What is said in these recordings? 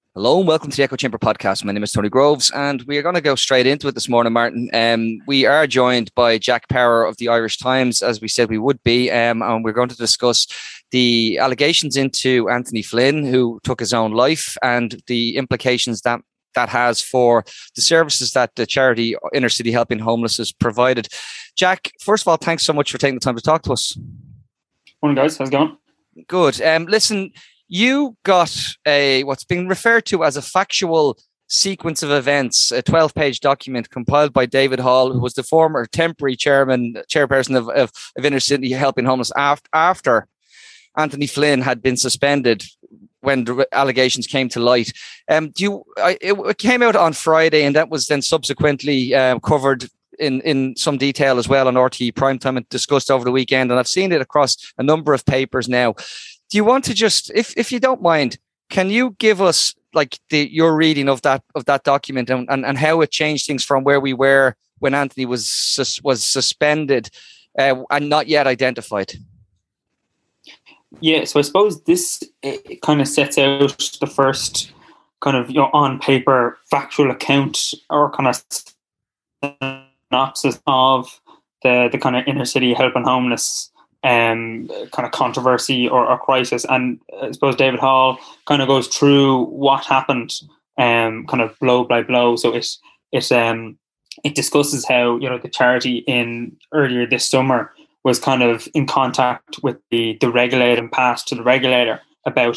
Hello and welcome to the Echo Chamber podcast. My name is Tony Groves and we are going to go straight into it this morning, Martin. We are joined by Jack Power of the Irish Times, as we said we would be, and we're going to discuss the allegations into Anthony Flynn, who took his own life, and the implications that has for the services that the charity Inner City Helping Homeless has provided. Jack, first of all, thanks so much for taking the time to talk to us. Morning, guys. How's it going? Good. Listen, you got what's been referred to as a factual sequence of events, a 12-page document compiled by David Hall, who was the former temporary chairperson of Inner City Helping Homeless after Anthony Flynn had been suspended when the allegations came to light. It came out on Friday, and that was then subsequently covered in some detail as well on RTE Primetime and discussed over the weekend. And I've seen it across a number of papers now. Do you want to just, if you don't mind, can you give us like your reading of that document and how it changed things from where we were when Anthony was suspended and not yet identified? Yeah, so I suppose this kind of sets out the first kind of on paper factual account or kind of synopsis of the kind of inner city helping homeless kind of controversy or crisis. And I suppose David Hall kind of goes through what happened kind of blow by blow. So it discusses how the charity earlier this summer was kind of in contact with the regulator and passed to the regulator about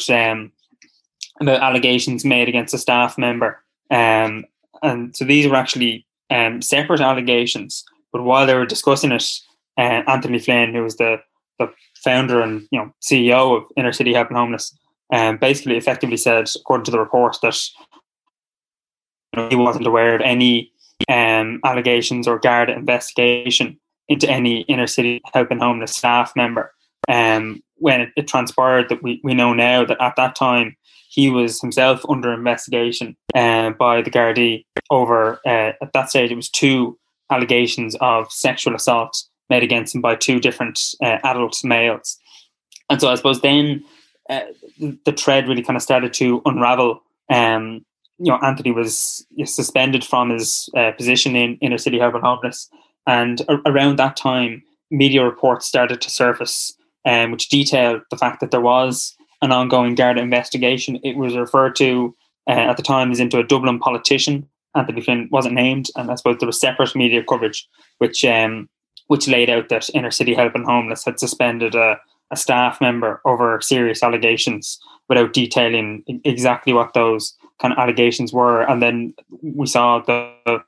allegations made against a staff member. And so these were actually separate allegations, but while they were discussing it, Anthony Flynn, who was the founder and CEO of Inner City Helping Homeless, basically effectively said, according to the report, that he wasn't aware of any allegations or Garda investigation into any Inner City Helping Homeless staff member. When it transpired that we know now that at that time he was himself under investigation by the Gardaí over, at that stage it was 2 allegations of sexual assault made against him by 2 different adult males. And so I suppose then the thread really kind of started to unravel. Anthony was suspended from his position in Inner City Helping Homeless. And around that time, media reports started to surface which detailed the fact that there was an ongoing Garda investigation. It was referred to at the time as into a Dublin politician. Anthony Flynn wasn't named, and I suppose there was separate media coverage which laid out that Inner City Helping Homeless had suspended a staff member over serious allegations without detailing exactly what those kind of allegations were. And then we saw the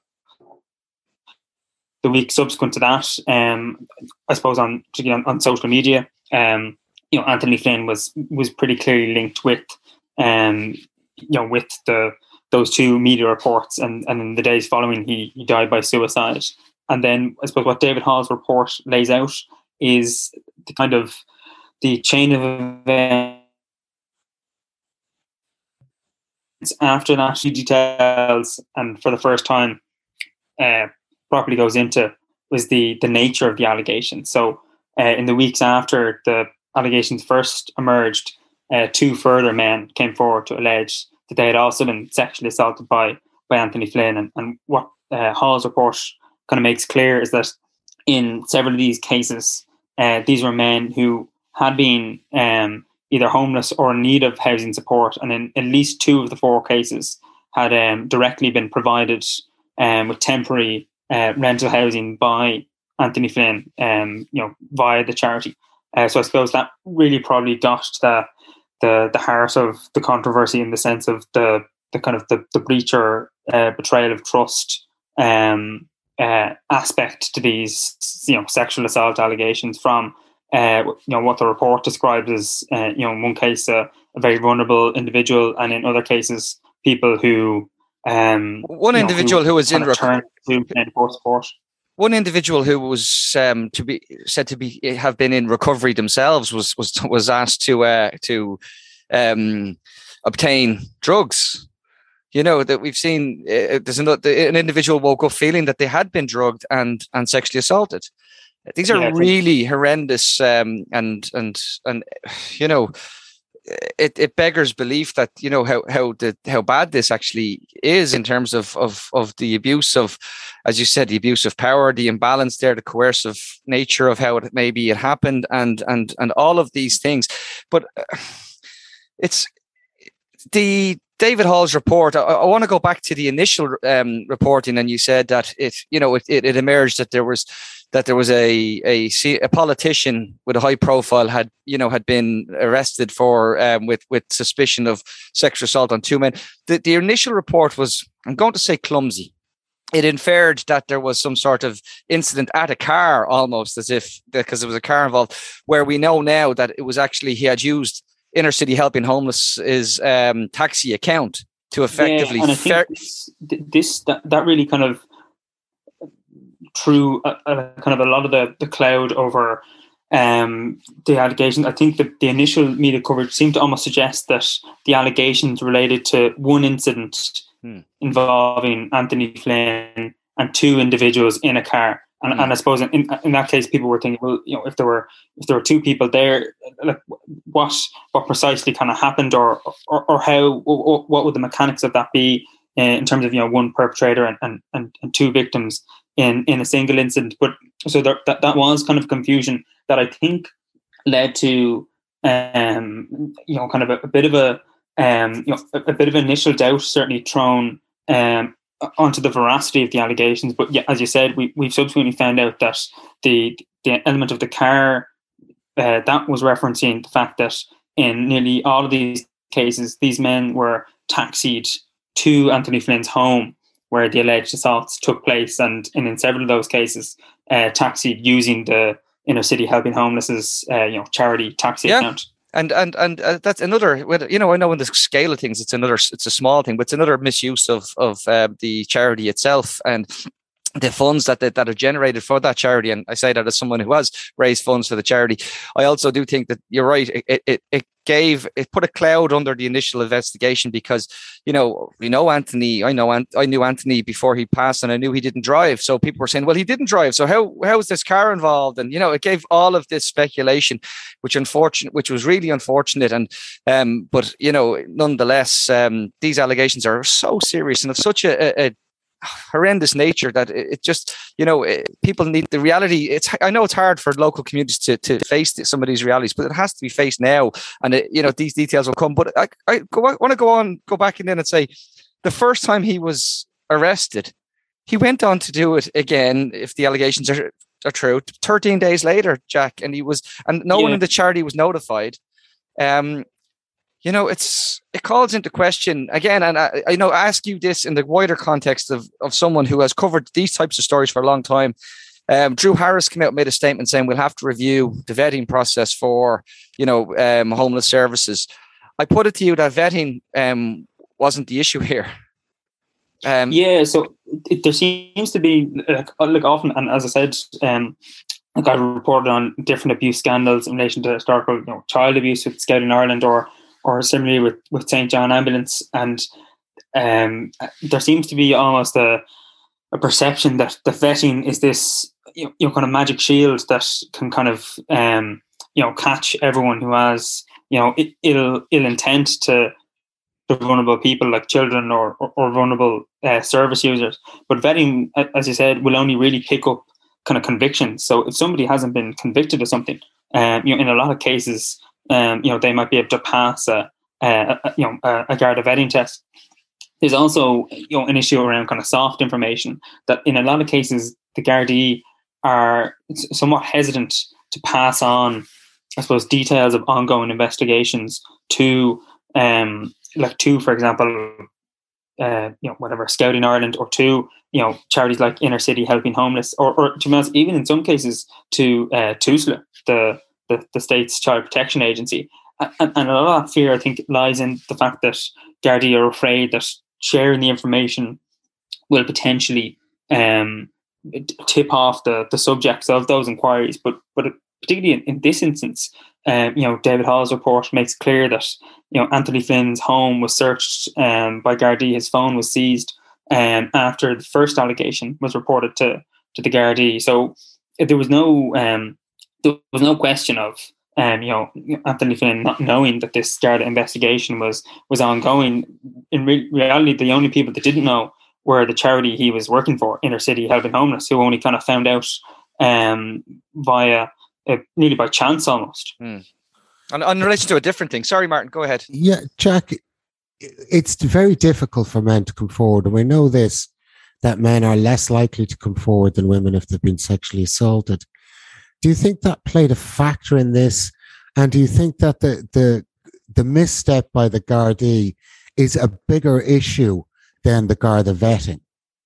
week subsequent to that, I suppose on social media, Anthony Flynn was pretty clearly linked with those 2 media reports, and in the days following he died by suicide. And then I suppose what David Hall's report lays out is the chain of events after that. He details, and for the first time properly goes into, was the nature of the allegations. So in the weeks after the allegations first emerged, 2 further men came forward to allege that they had also been sexually assaulted by Anthony Flynn. And what Hall's report kind of makes clear is that in several of these cases, these were men who had been either homeless or in need of housing support, and in at least 2 of the 4 cases had directly been provided with temporary rental housing by Anthony Flynn, via the charity. So I suppose that really probably got the heart of the controversy, in the sense of the kind of the breach or betrayal of trust aspect to these sexual assault allegations from what the report describes as in one case a very vulnerable individual, and in other cases people who one individual who was in support. One individual who was said to have been in recovery themselves was asked to obtain drugs. That we've seen. There's an individual woke up feeling that they had been drugged and sexually assaulted. These are really horrendous, and it beggars belief that how bad this actually is in terms of the abuse of, as you said, the abuse of power, the imbalance there, the coercive nature of how it happened, and all of these things. But it's the David Hall's report. I want to go back to the initial reporting, and you said that it emerged that there was a politician with a high profile had been arrested for with suspicion of sexual assault on two men. The initial report was, I'm going to say, clumsy. It inferred that there was some sort of incident at a car, almost as if because there was a car involved, where we know now that it was actually he had used Inner City Helping Homeless is taxi account to effectively. Yeah, and I think that really kind of threw kind of a lot of the cloud over the allegations. I think the initial media coverage seemed to almost suggest that the allegations related to one incident involving Anthony Flynn and two individuals in a car. And I suppose in that case, people were thinking, well, if there were two people there, like what precisely kind of happened, or how, what would the mechanics of that be in terms of one perpetrator and two victims in a single incident. But so that was kind of confusion that I think led to kind of a bit of a bit of initial doubt, certainly thrown onto the veracity of the allegations. But yeah, as you said, we've subsequently found out that the element of the car that was referencing the fact that in nearly all of these cases, these men were taxied to Anthony Flynn's home where the alleged assaults took place, and in several of those cases, taxied using the Inner City Helping Homeless's charity taxi account. And that's another, I know in the scale of things, it's a small thing, but it's another misuse of the charity itself and the funds that are generated for that charity. And I say that as someone who has raised funds for the charity. I also do think that you're right. It put a cloud under the initial investigation because, Anthony, I knew Anthony before he passed, and I knew he didn't drive. So people were saying, well, he didn't drive. So how is this car involved? And, it gave all of this speculation, which was really unfortunate. And, but, nonetheless, these allegations are so serious and of such a horrendous nature that it just, people need the reality. I know it's hard for local communities to face some of these realities, but it has to be faced now. And these details will come. But I want to go back in and say, the first time he was arrested, he went on to do it again, if the allegations are true, 13 days later, Jack, and no one in the charity was notified. It calls into question again, and I ask you this in the wider context of someone who has covered these types of stories for a long time. Drew Harris came out and made a statement saying we'll have to review the vetting process for homeless services. I put it to you that vetting wasn't the issue here. So there seems to be like often, and as I said, I reported on different abuse scandals in relation to historical child abuse with Scouting Ireland or similarly with St. John Ambulance, and there seems to be almost a perception that the vetting is this kind of magic shield that can kind of catch everyone who has ill intent to vulnerable people like children or vulnerable service users. But vetting, as you said, will only really pick up kind of convictions. So if somebody hasn't been convicted of something, in a lot of cases, they might be able to pass a Garda vetting test. There's also an issue around kind of soft information that in a lot of cases the Gardaí are somewhat hesitant to pass on, I suppose, details of ongoing investigations to for example, whatever, Scouting Ireland, or to charities like Inner City Helping Homeless, or to be honest, even in some cases to TUSLA, the state's child protection agency. And a lot of fear, I think, lies in the fact that Gardaí are afraid that sharing the information will potentially tip off the subjects of those inquiries. But particularly in this instance, David Hall's report makes clear that Anthony Flynn's home was searched by Gardaí. His phone was seized after the first allegation was reported to the Gardaí. So there was no question of Anthony Flynn not knowing that this Garda investigation was ongoing. In reality, the only people that didn't know were the charity he was working for, Inner City Helping Homeless, who only kind of found out via nearly by chance almost. And in relation to a different thing, sorry, Martin, go ahead. Yeah, Jack, it's very difficult for men to come forward, and we know this, that men are less likely to come forward than women if they've been sexually assaulted. Do you think that played a factor in this? And do you think that the misstep by the Gardaí is a bigger issue than the Garda vetting?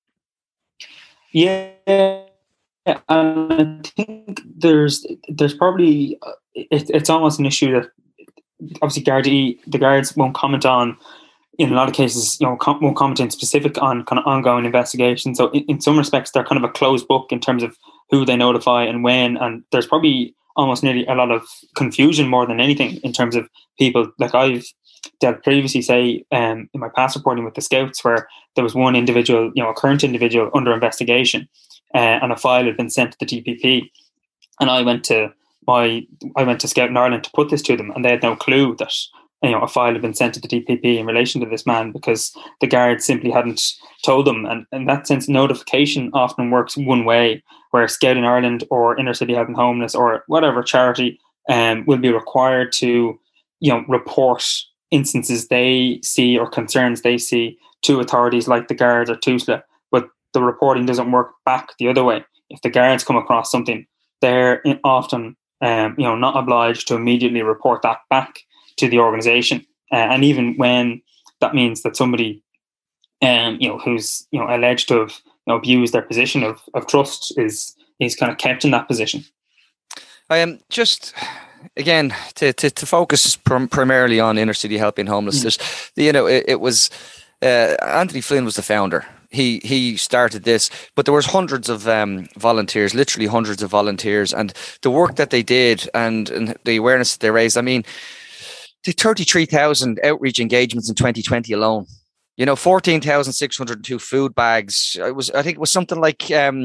Yeah, and I think there's probably it's almost an issue that obviously the guards won't comment on. In a lot of cases, won't comment in specific on kind of ongoing investigations. So in some respects, they're kind of a closed book in terms of who they notify and when. And there's probably almost nearly a lot of confusion more than anything in terms of people. Like I've dealt previously, say, in my past reporting with the Scouts, where there was one individual, a current individual under investigation, and a file had been sent to the DPP, and I went to Scout in Ireland to put this to them, and they had no clue that a file had been sent to the DPP in relation to this man because the guards simply hadn't told them. And in that sense, notification often works one way, where Scout in Ireland or Inner City Helping Homeless or whatever charity will be required to report instances they see or concerns they see to authorities like the guards or TUSLA. But the reporting doesn't work back the other way. If the guards come across something, they're often not obliged to immediately report that back to the organisation, and even when that means that somebody, who's alleged to have abused their position of trust is kind of kept in that position. I am just again to focus primarily on Inner City Helping Homeless. It was Anthony Flynn was the founder. He started this, but there was hundreds of volunteers, literally hundreds of volunteers, and the work that they did and the awareness that they raised. I mean, 33,000 outreach engagements in 2020 alone. 14,602 food bags. I think it was something like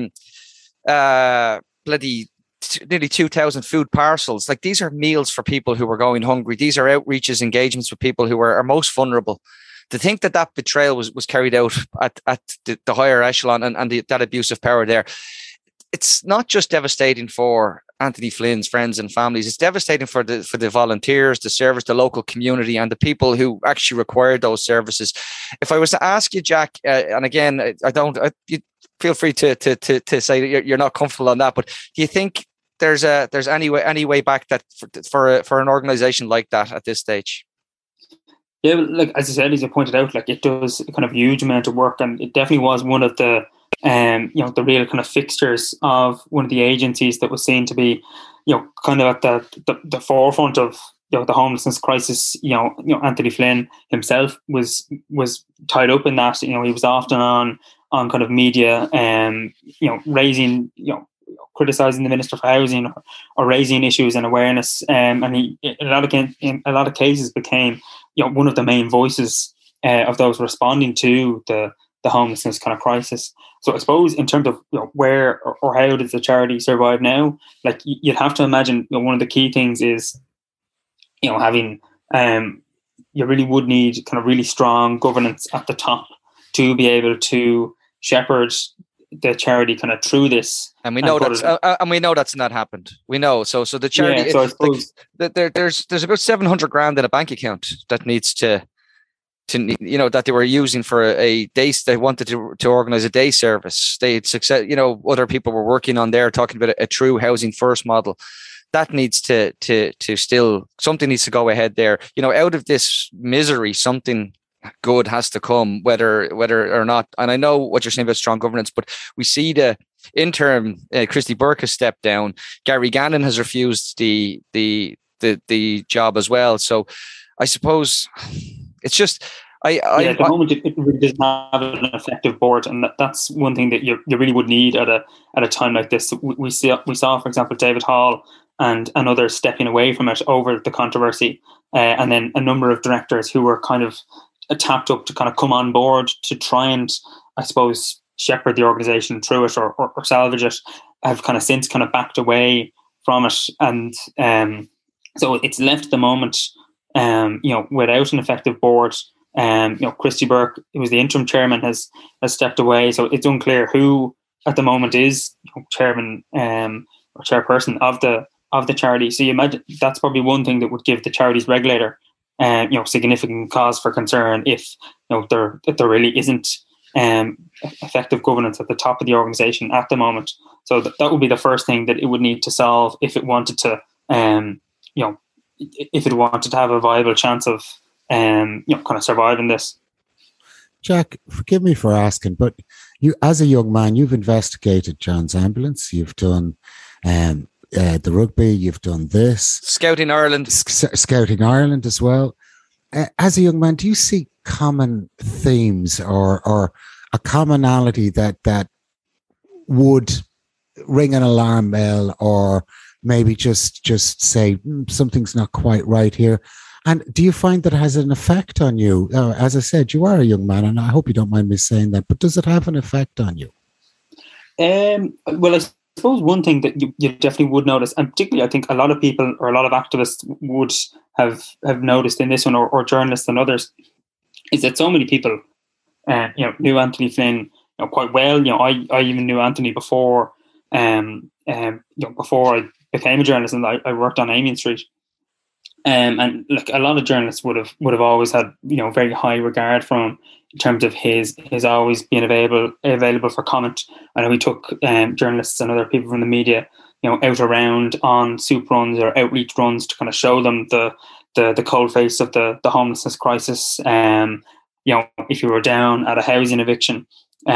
nearly 2,000 food parcels. Like, these are meals for people who were going hungry. These are outreaches, engagements with people who are most vulnerable. To think that betrayal was carried out at the higher echelon and that abuse of power there, it's not just devastating for Anthony Flynn's friends and families. It's devastating for the volunteers, the service, the local community, and the people who actually required those services. If I was to ask you, Jack, and again, you feel free to say that you're not comfortable on that, but do you think there's any way back that for an organisation like that at this stage? Yeah, like as I said, as you pointed out, like it does a kind of huge amount of work, and it definitely was one of the the real kind of fixtures of one of the agencies that was seen to be, kind of at the forefront of the homelessness crisis. Anthony Flynn himself was tied up in that. He was often on kind of media, raising, criticizing the Minister for Housing or raising issues and awareness, and he in a lot of cases became one of the main voices of those responding to the homelessness kind of crisis. So I suppose in terms of where or how does the charity survive now, like you'd have to imagine one of the key things is having you really would need kind of really strong governance at the top to be able to shepherd the charity kind of through this. And we know that's not happened. We know. So the charity, so I suppose there's about 700 grand in a bank account that needs to that they were using for a day. They wanted to organize a day service. They had success. Other people were working on there, talking about a true housing first model. That needs to still, something needs to go ahead there. Out of this misery, something good has to come, whether or not. And I know what you're saying about strong governance, but we see the interim Christy Burke has stepped down. Gary Gannon has refused the job as well. So I suppose it's just at the moment it really doesn't have an effective board, and that's one thing that you really would need at a time like this. We saw, for example, David Hall and others stepping away from it over the controversy, and then a number of directors who were kind of tapped up to kind of come on board to try and, I suppose, shepherd the organisation through it or salvage it, have kind of since kind of backed away from it. And So it's left at the moment, without an effective board. Christy Burke, who was the interim chairman, has stepped away. So it's unclear who at the moment is chairman or chairperson of the charity. So you imagine that's probably one thing that would give the charities regulator, significant cause for concern if there really isn't effective governance at the top of the organisation at the moment. So that would be the first thing that it would need to solve if it wanted to, if it wanted to have a viable chance of, kind of surviving this. Jack, forgive me for asking, but you, as a young man, you've investigated John's Ambulance. You've done the rugby. You've done this Scouting Ireland, Scouting Ireland as well. As a young man, do you see common themes or a commonality that would ring an alarm bell, or maybe just say something's not quite right here? And do you find that it has an effect on you? As I said, you are a young man, and I hope you don't mind me saying that, but does it have an effect on you? Well, I suppose one thing that you definitely would notice, and particularly I think a lot of people or a lot of activists would have noticed in this one, or journalists and others, is that so many people knew Anthony Flynn quite well. I even knew Anthony before before I became a journalist, and I worked on Amiens Street. And like a lot of journalists would have always had very high regard for him in terms of his always being available for comment. I know he took journalists and other people from the media out around on soup runs or outreach runs to kind of show them the cold face of the homelessness crisis. If you were down at a housing eviction,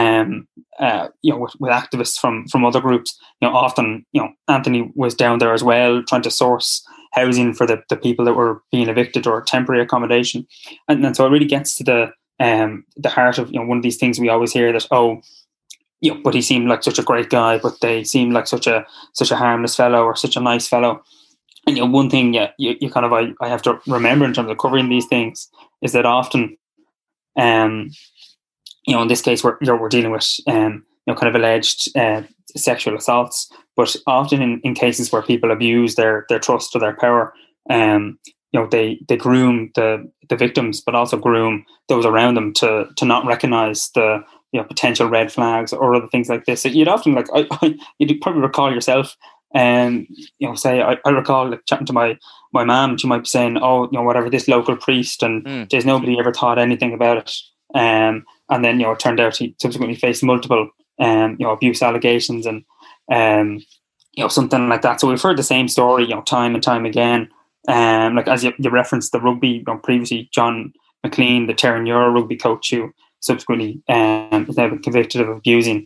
with activists from other groups, often Anthony was down there as well, trying to source housing for the people that were being evicted or temporary accommodation, and so it really gets to the heart of one of these things we always hear, that but he seemed like such a great guy, but they seemed like such a harmless fellow or such a nice fellow. And one thing you kind of I have to remember in terms of covering these things is that often in this case we're dealing with kind of alleged sexual assaults, but often in cases where people abuse their trust or their power, they groom the victims, but also groom those around them to not recognize the potential red flags or other things like this. So you'd often you'd probably recall yourself, say I recall chatting to my mum. She might be saying, whatever, this local priest, and there's nobody ever thought anything about it. And then it turned out he subsequently faced multiple abuse allegations and something like that. So we've heard the same story time and time again. As you referenced the rugby previously, John McLean, the Terranura rugby coach, who subsequently is now been convicted of abusing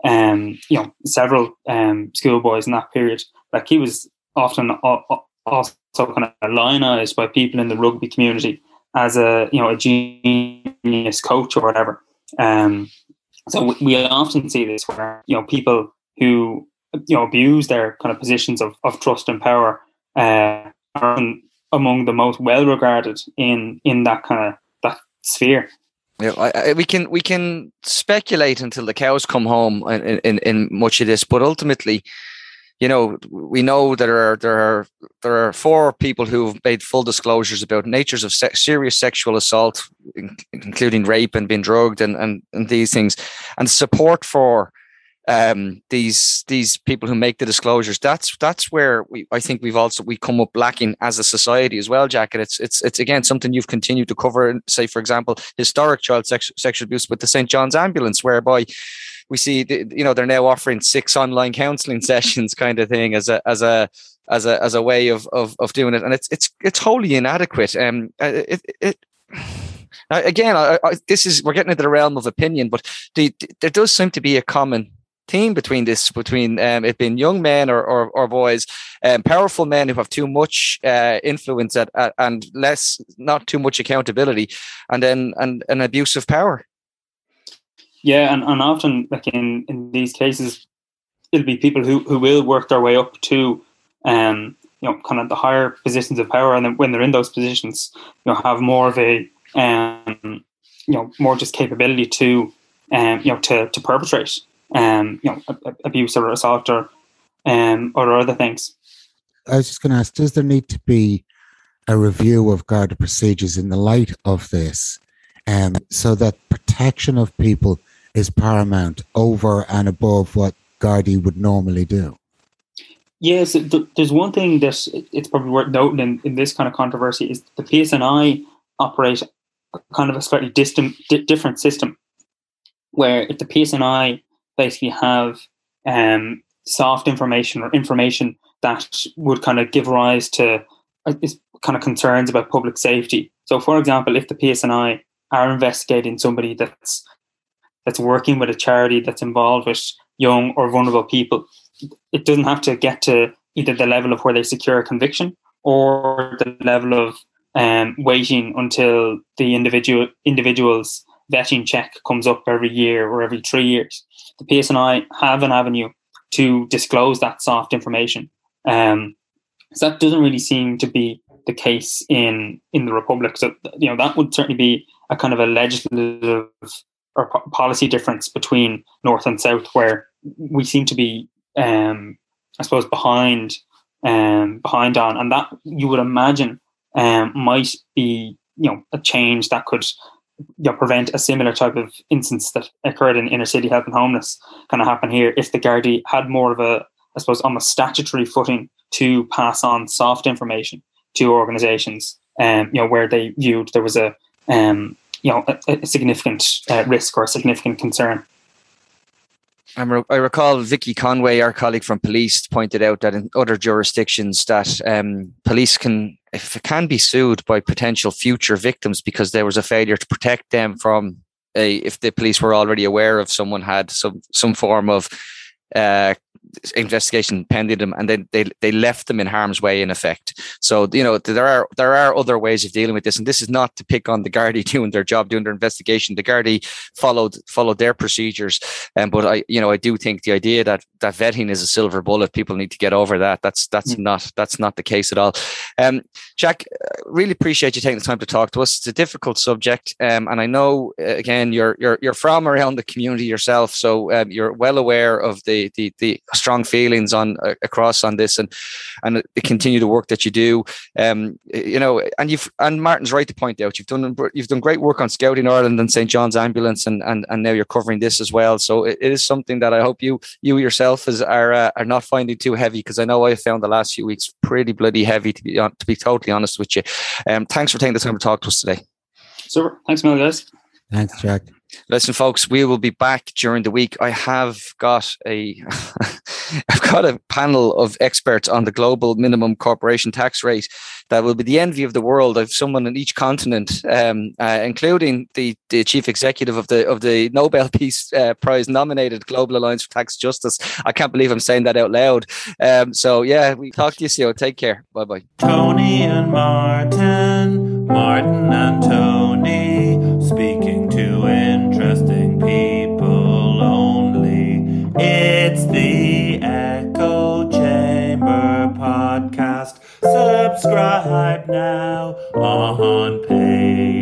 several schoolboys in that period. Like, he was often also kind of lionized by people in the rugby community as a genius coach or whatever. So we often see this where people who abuse their kind of positions of trust and power are among the most well regarded in that sphere. Yeah, we can speculate until the cows come home in much of this, but ultimately, we know there are 4 people who've made full disclosures about natures of serious sexual assault, including rape and being drugged and these things, and support for these people who make the disclosures. That's where I think we come up lacking as a society as well, Jack. And it's again something you've continued to cover. Say, for example, historic child sexual abuse with the St. John's Ambulance, whereby we see they're now offering 6 online counselling sessions, kind of thing, as a way of doing it, and it's wholly inadequate. Again, we're getting into the realm of opinion, but there does seem to be a common theme between it being young men or boys, powerful men who have too much influence and not too much accountability, and then an abuse of power. Yeah, and often, like in these cases, it'll be people who will work their way up to kind of the higher positions of power, and then when they're in those positions, have more of a more just capability to to perpetrate abuse or assault or other things. I was just going to ask, does there need to be a review of Garda procedures in the light of this, so that protection of people is paramount over and above what Gardaí would normally do? Yes, there's one thing that it's probably worth noting in this kind of controversy is the PSNI operate kind of a slightly different system, where if the PSNI basically have soft information or information that would kind of give rise to kind of concerns about public safety. So, for example, if the PSNI are investigating somebody that's working with a charity that's involved with young or vulnerable people, it doesn't have to get to either the level of where they secure a conviction or the level of waiting until the individual's vetting check comes up every year or every 3 years. The PSNI have an avenue to disclose that soft information. So that doesn't really seem to be the case in the Republic. So, that would certainly be a kind of a legislative or policy difference between North and South, where we seem to be, I suppose, behind on, and that you would imagine might be, a change that could prevent a similar type of instance that occurred in inner city health and homeless kind of happen here if the Gardaí had more of a, I suppose, almost statutory footing to pass on soft information to organisations, where they viewed there was a significant risk or a significant concern. I recall Vicky Conway, our colleague from police, pointed out that in other jurisdictions that police can be sued by potential future victims because there was a failure to protect them from if the police were already aware of someone had some form of investigation pending them, and then they left them in harm's way in effect. So there are other ways of dealing with this, and this is not to pick on the Gardaí doing their job, doing their investigation. The Gardaí followed their procedures, but I do think the idea that vetting is a silver bullet, people need to get over that. That's not the case at all. Jack, really appreciate you taking the time to talk to us. It's a difficult subject, and I know again you're from around the community yourself, so you're well aware of the strong feelings across on this, and the continued work that you do. And Martin's right to point out you've done great work on Scouting Ireland and St. John's Ambulance, and now you're covering this as well. So it is something that I hope you yourself are not finding too heavy, because I know I found the last few weeks pretty bloody heavy, to be totally honest with you. Thanks for taking the time to talk to us today. Super. Thanks, Mel, guys. Thanks, Jack. Listen, folks, we will be back during the week. I have got a panel of experts on the global minimum corporation tax rate that will be the envy of the world. I have someone in each continent, including the chief executive of the Nobel Peace Prize nominated Global Alliance for Tax Justice. I can't believe I'm saying that out loud. So yeah, we talk to you soon. Take care. Bye bye. Tony and Martin and Tony, speaking to interesting people only. It's the Echo Chamber podcast. Subscribe now on Patreon.